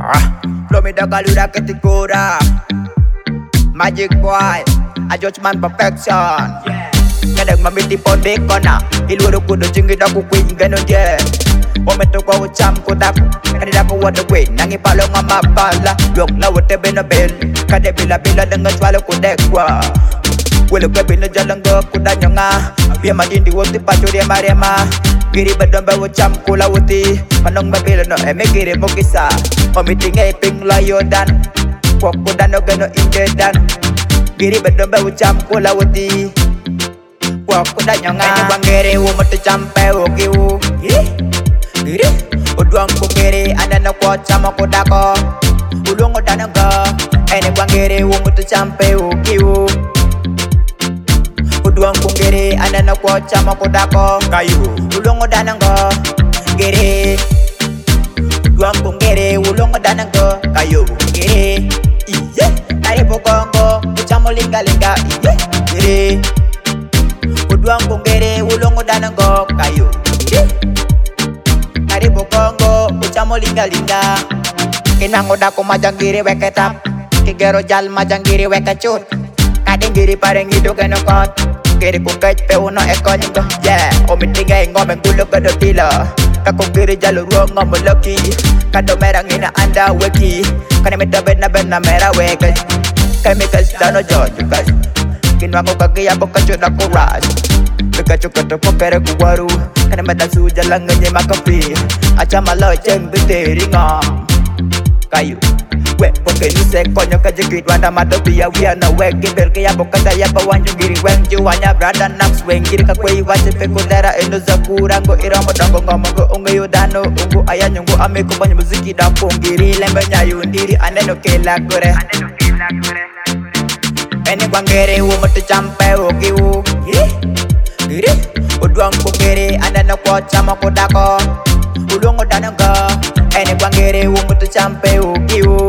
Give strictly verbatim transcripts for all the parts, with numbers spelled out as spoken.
Flow me da galuda que te cura. Magic boy, a judgment perfection. Kadang mamiti pon dekona, iluro kudo jingi da ku queen ganon yeah. Ometo kwa ucham kudaku, kanida ko wada queen, nangi palo nga mapala. Yok la wote bena bel, kade bila bila dengan swalo kudekwa. Wele kwe bina jalanga kudanya nga, biya madindi woti pacho dia marema. Giri badomba ucham kula woti, manong mabila no eme giri mokisa. Mamiti ngay ping layo dan, kwa kudano gano inde dan. Giri badomba ucham kula woti, kwa kudanya nga. Eni wangere wo moto champe wo kiwu. Giri, uduang kungiri anda na kwa chama kudako. Ulungo dananga, eni wangere wo moto champe wo kiwu. Uduang kungiri anda na kwa chama kudako. Kayu, ulungo dananga. Giri, uduang kungiri ulungo dananga. Kayu, giri, iye. Karibu Kongo, uchamo linga linga, iye. Giri, uduang kungiri ulungo dananga. Kayu, giri. Karibu Kongo, uchamo linga linga. Kinango dako majangiri weke tap. Kigero jal majangiri weke chut. Kadingiri pareng hidu keno kot. Kiri kukaj pe uno eko nyingo. Yeah, omitinga ingo mengulo kado tila. Kakukiri jalo ruang ngomo loki. Kado merang ina anda weki. Kani mita bena bena mera weke. Chemicals dano jojukas. Kinwango kagiya boka chuda kuras. Pikachu kato pokere kuwaru. Kani mita suja lang nye makapi. Acha malo cheng biteri ngom. Kayu we porque ni se coño que jigit wanda matopia we na we gibel que ya boka ya pa wanyu giri wen ju wanya brada nax wen giri ka kwe wache pe kodera eno zakura ngo iramo dango ngomo ngo ungeyo dano ungu ayanyo ngo ameko banyu muziki da pongiri lembe nyayo ndiri aneno kela gore aneno kela gore eni kwangere wo moto champe wo kiwu giri uduang kongere aneno kwa chama kodako ulungo dananga. Eni kwangere wo moto champe wo kiwu.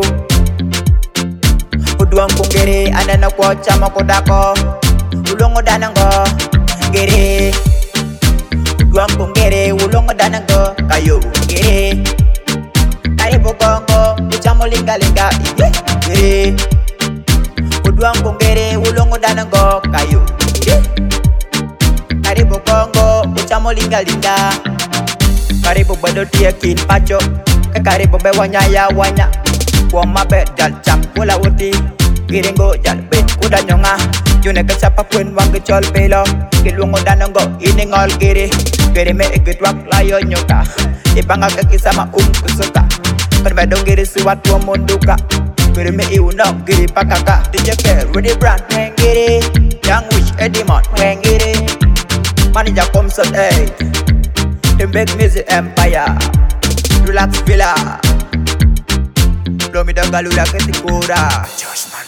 Uduang kungere anana kwa chama kodako. Ulongo dananga. Gere, uduang kungere ulongo dananga. Kayo gere. Karibu Kongo, uchamo linga linga. Iye gere. Uduang kungere ulongo dananga. Kayo gere. Karibu Kongo, uchamo linga linga. Karibu bado tia kin pacho. Karibu be wanya ya wanya. Kwa mabe jal cham kula wuti. Giringo jal bet kuda nyonga. June ke sapa kwen wang ke chol pelo. Kilungo danongo ini ngol giri. Giri me ikit wak layo nyoka. Ipanga ke kisama um kusuka. Kan bedong giri suat wa munduka. Giri me iunong giri pakaka. D J K Rudy Brand weng giri. Young Wish Edimon weng giri. Manager Komson eight. The big music empire. Relax Villa. Flow me da galuda que te cura.